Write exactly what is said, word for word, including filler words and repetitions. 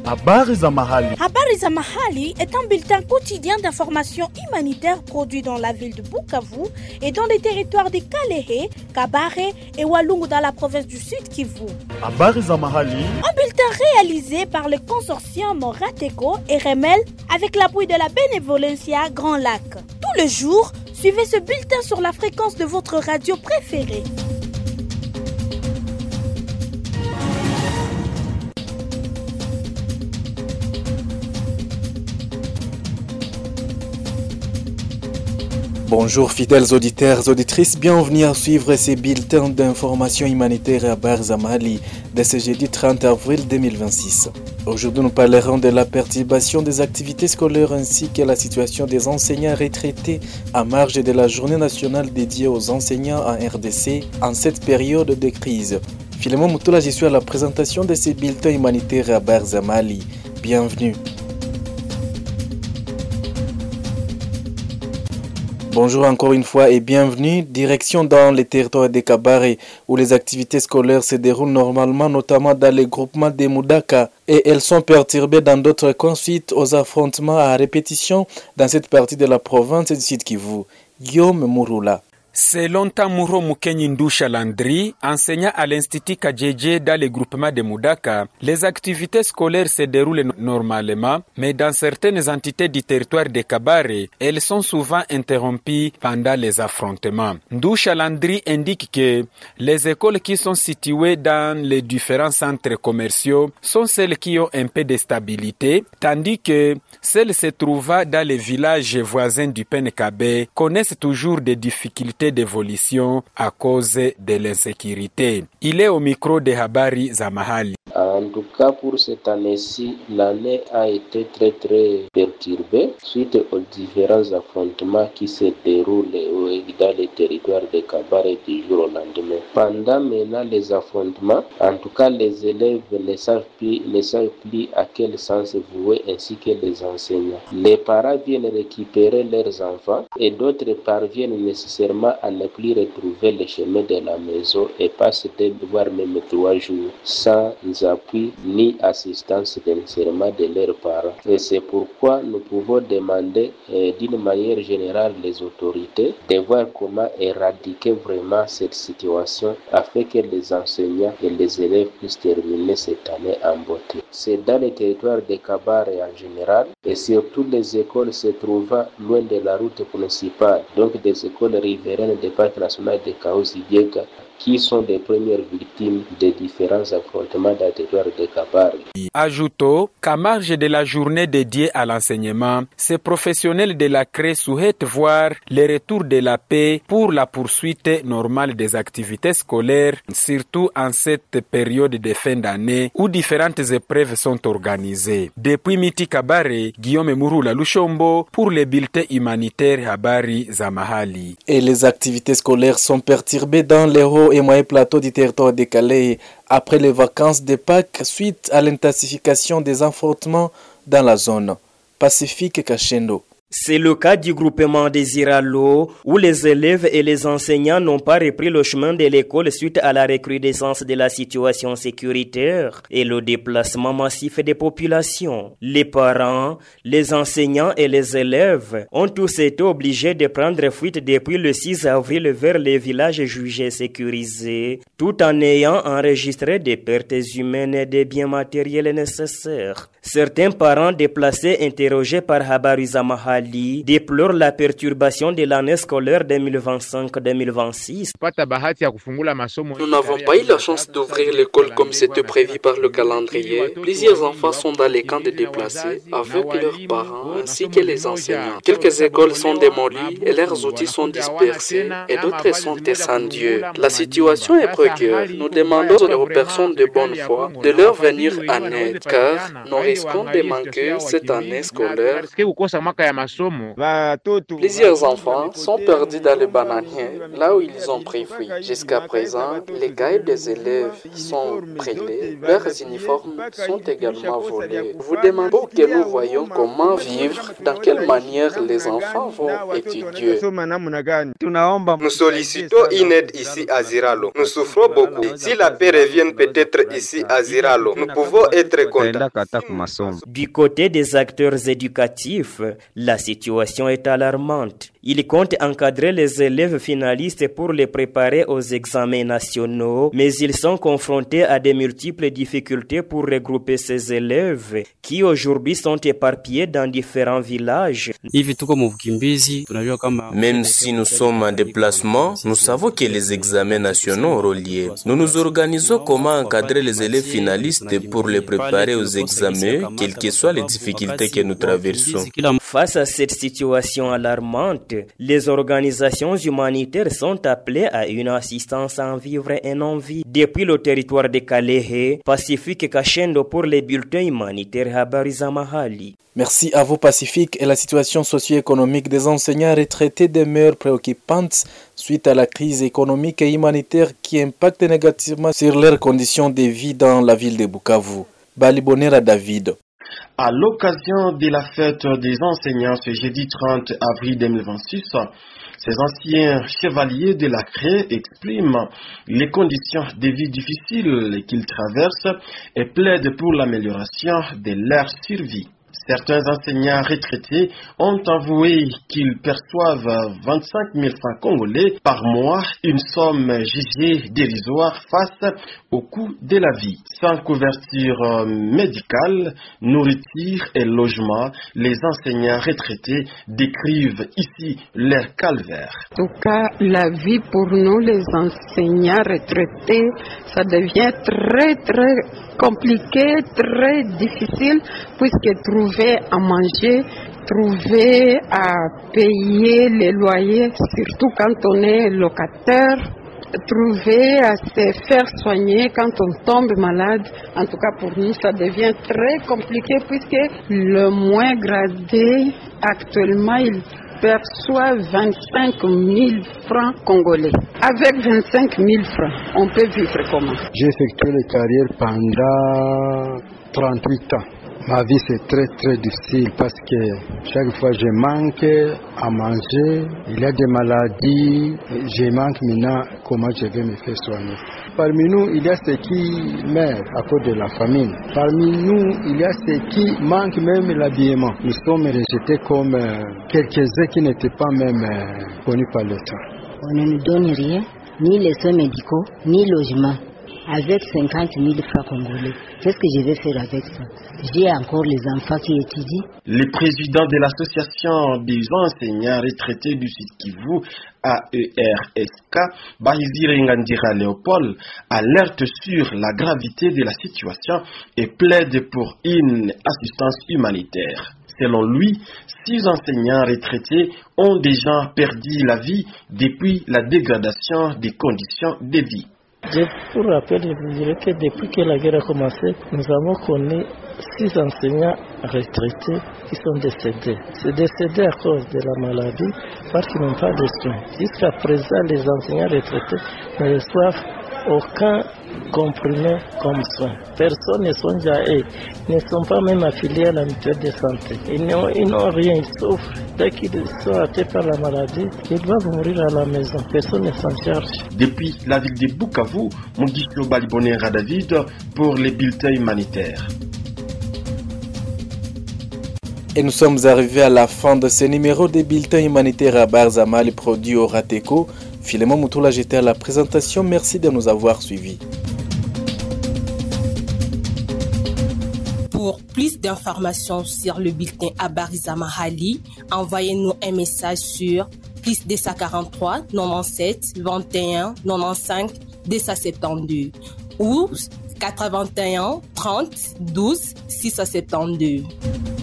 Habari za mahali. Habari za mahali est un bulletin quotidien d'information humanitaire produit dans la ville de Bukavu et dans les territoires de Kalehe, Kabare et Walungu dans la province du Sud Kivu. Habari za mahali. Un bulletin réalisé par le consortium Rateco et Remel avec l'appui de la Benevolencia Grand Lac. Tous les jours, suivez ce bulletin sur la fréquence de votre radio préférée. Bonjour fidèles auditeurs, auditrices, bienvenue à suivre ces bulletins d'information humanitaire à Barzamali de ce jeudi trente avril deux mille vingt-six. Aujourd'hui, nous parlerons de la perturbation des activités scolaires ainsi que la situation des enseignants retraités à marge de la journée nationale dédiée aux enseignants en R D C en cette période de crise. Philemon Moutoula, je suis à la présentation de ces bulletins humanitaires à Barzamali. Bienvenue. Bonjour encore une fois et bienvenue. Direction dans les territoires de Kabare où les activités scolaires se déroulent normalement, notamment dans les groupements des Moudaka, et elles sont perturbées dans d'autres coins suite aux affrontements à répétition dans cette partie de la province du Sud Kivu. Guillaume Mouroula. Selon Tamuro Mukenyi Ndusha Landry, enseignant à l'Institut Kadjedje dans le groupement de Moudaka, les activités scolaires se déroulent normalement, mais dans certaines entités du territoire de Kabare, elles sont souvent interrompues pendant les affrontements. Ndusha Landry indique que les écoles qui sont situées dans les différents centres commerciaux sont celles qui ont un peu de stabilité, tandis que celles se trouvant dans les villages voisins du Penkabe connaissent toujours des difficultés d'évolution à cause de l'insécurité. Il est au micro de Habari za Mahali. En tout cas, pour cette année-ci, l'année a été très très perturbée suite aux différents affrontements qui se déroulent dans les territoires de Kabare du jour au lendemain. Pendant maintenant les affrontements, en tout cas, les élèves ne savent plus, ne savent plus à quel sens vouer ainsi que les enseignants. Les parents viennent récupérer leurs enfants et d'autres parviennent nécessairement à ne plus retrouver le chemin de la maison et passent deux voire même trois jours sans appui ni assistance nécessairement de leurs parents. Et c'est pourquoi nous pouvons demander euh, d'une manière générale les autorités de voir comment éradiquer vraiment cette situation afin que les enseignants et les élèves puissent terminer cette année en beauté. C'est dans les territoires de Kabare en général et surtout les écoles se trouvant loin de la route principale, donc des écoles riveraines du parc national de Kaouzi-Biega, qui sont les premières victimes des différents affrontements dans le territoire de Kabare. Ajoutons qu'à marge de la journée dédiée à l'enseignement, ces professionnels de la C R E souhaitent voir le retour de la paix pour la poursuite normale des activités scolaires, surtout en cette période de fin d'année où différentes épreuves sont organisées. Depuis Miti Kabare, Guillaume Mouroula Lushombo pour les bulletins humanitaires Habari za Mahali. Et les activités scolaires sont perturbées dans les hauts et moyens plateaux du territoire de Kalehe après les vacances de Pâques suite à l'intensification des affrontements dans la zone. Pacifique Kachendo. C'est le cas du groupement des Iralo, où les élèves et les enseignants n'ont pas repris le chemin de l'école suite à la recrudescence de la situation sécuritaire et le déplacement massif des populations. Les parents, les enseignants et les élèves ont tous été obligés de prendre fuite depuis le six avril vers les villages jugés sécurisés, tout en ayant enregistré des pertes humaines et des biens matériels nécessaires. Certains parents déplacés interrogés par Habari za Mahali déplorent la perturbation de l'année scolaire deux mille vingt-cinq deux mille vingt-six. Nous n'avons pas eu la chance d'ouvrir l'école comme c'était prévu par le calendrier. Plusieurs enfants sont dans les camps de déplacés avec leurs parents ainsi que les enseignants. Quelques écoles sont démolies et leurs outils sont dispersés et d'autres sont incendiés. La situation est précaire. Nous demandons aux personnes de bonne foi de leur venir en aide car nous risquons de manquer cette année scolaire. Plusieurs enfants sont perdus dans les bananiers, là où ils ont pris fuite. Jusqu'à présent, les cahiers des élèves sont prélevés, leurs uniformes sont également volés. Vous demandez que nous voyons comment vivre, dans quelle manière les enfants vont étudier. Nous sollicitons une aide ici à Ziralo. Nous souffrons beaucoup. Si la paix revient peut-être ici à Ziralo, nous pouvons être contents. Du côté des acteurs éducatifs, la situation est alarmante. Ils comptent encadrer les élèves finalistes pour les préparer aux examens nationaux, mais ils sont confrontés à de multiples difficultés pour regrouper ces élèves qui aujourd'hui sont éparpillés dans différents villages. Même si nous sommes en déplacement, nous savons que les examens nationaux auront lieu. Nous nous organisons comment encadrer les élèves finalistes pour les préparer aux examens, quelles que soient les difficultés que nous traversons. Face à cette situation alarmante, les organisations humanitaires sont appelées à une assistance en vivre et non vie. Depuis le territoire de Kalehe, Pacifique Kachendo pour les bulletins humanitaires à Barizamahali. Merci à vous Pacifique. Et la situation socio-économique des enseignants retraités demeure préoccupante suite à la crise économique et humanitaire qui impacte négativement sur leurs conditions de vie dans la ville de Bukavu. Balibonera David. À l'occasion de la fête des enseignants ce jeudi trente avril deux mille vingt-six, ces anciens chevaliers de la Cré expriment les conditions de vie difficiles qu'ils traversent et plaident pour l'amélioration de leur survie. Certains enseignants retraités ont avoué qu'ils perçoivent vingt-cinq mille francs congolais par mois, une somme jugée dérisoire face au coût de la vie. Sans couverture médicale, nourriture et logement, les enseignants retraités décrivent ici leur calvaire. En tout cas, la vie pour nous, les enseignants retraités, ça devient très très compliqué, très difficile, puisque trouver à manger, trouver à payer les loyers, surtout quand on est locataire, trouver à se faire soigner quand on tombe malade. En tout cas, pour nous, ça devient très compliqué puisque le moins gradé, actuellement, il perçoit vingt-cinq mille francs congolais. Avec vingt-cinq mille francs, on peut vivre comment? J'ai effectué la carrière pendant trente-huit ans. Ma vie c'est très très difficile parce que chaque fois je manque à manger, il y a des maladies, je manque maintenant comment je vais me faire soigner. Parmi nous, il y a ceux qui meurent à cause de la famine. Parmi nous, il y a ceux qui manquent même l'habillement. Nous sommes rejetés comme euh, quelques-uns qui n'étaient pas même euh, connus par l'État. On ne nous donne rien, ni les soins médicaux, ni logement. Avec cinquante mille francs congolais, qu'est-ce que je vais faire avec ça? J'ai encore les enfants qui étudient. Le président de l'association des enseignants retraités du Sud Kivu, A E R S K, Bahizire Ngandira Léopold, alerte sur la gravité de la situation et plaide pour une assistance humanitaire. Selon lui, six enseignants retraités ont déjà perdu la vie depuis la dégradation des conditions de vie. Je pour rappel, je dirais que depuis que la guerre a commencé, nous avons connu six enseignants retraités qui sont décédés. C'est décédé à cause de la maladie parce qu'ils n'ont pas de soins. Jusqu'à présent, les enseignants retraités ne reçoivent aucun comprimé comme soin. Personne ne songe à eux. Ils ne sont pas même affiliés à la mutuelle de santé. Ils n'ont, ils n'ont rien, ils souffrent. Dès qu'ils sont atteints par la maladie, ils doivent mourir à la maison. Personne ne s'en charge. Depuis la ville de Bukavu, Mugisho Balibonera David pour les bulletins humanitaires. Et nous sommes arrivés à la fin de ce numéro des bulletins humanitaires à Barzamali produit au Rateco. Philémon Moutoula, j'étais à la présentation. Merci de nous avoir suivis. Pour plus d'informations sur le bulletin à Barizamahali, envoyez-nous un message sur plus deux cent quarante-trois, quatre-vingt-dix-sept, vingt et un, quatre-vingt-quinze, deux cent soixante-douze ou quatre-vingt-un, trente, douze, six cent soixante-douze.